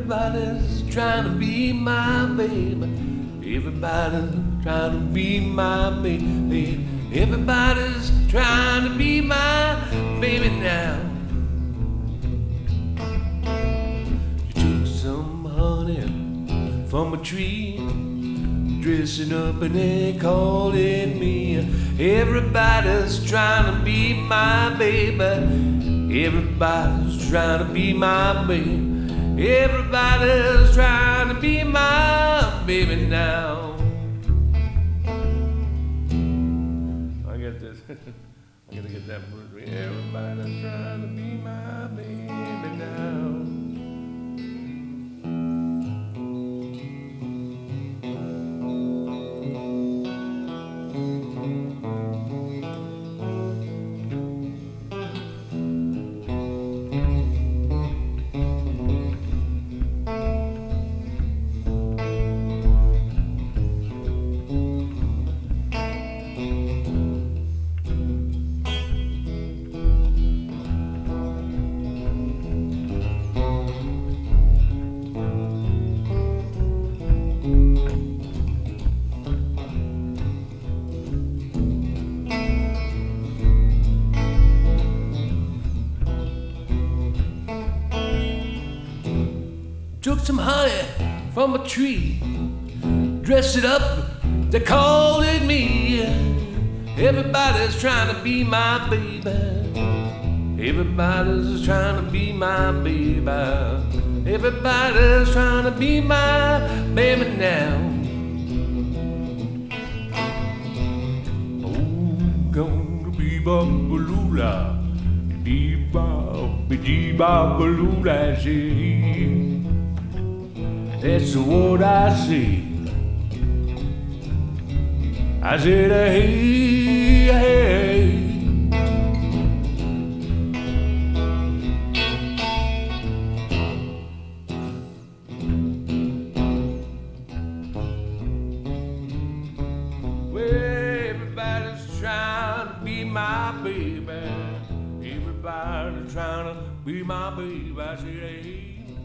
Everybody's trying to be my baby. Everybody's trying to be my baby. Everybody's trying to be my baby now. You took some honey from a tree, dressing up and then calling me. Everybody's trying to be my baby. Everybody's trying to be my baby. Everybody's trying to be my baby now. I get this. I gotta get that word. Everybody's trying to be my baby now. Took some honey from a tree, dressed it up, they called it me. Everybody's trying to be my baby. Everybody's trying to be my baby. Everybody's trying to be my baby now. Oh, gonna be Bambalula, Bambalula, see. That's what I see. I said, hey, hey. Well, everybody's trying to be my baby. Everybody's trying to be my baby. I said, hey.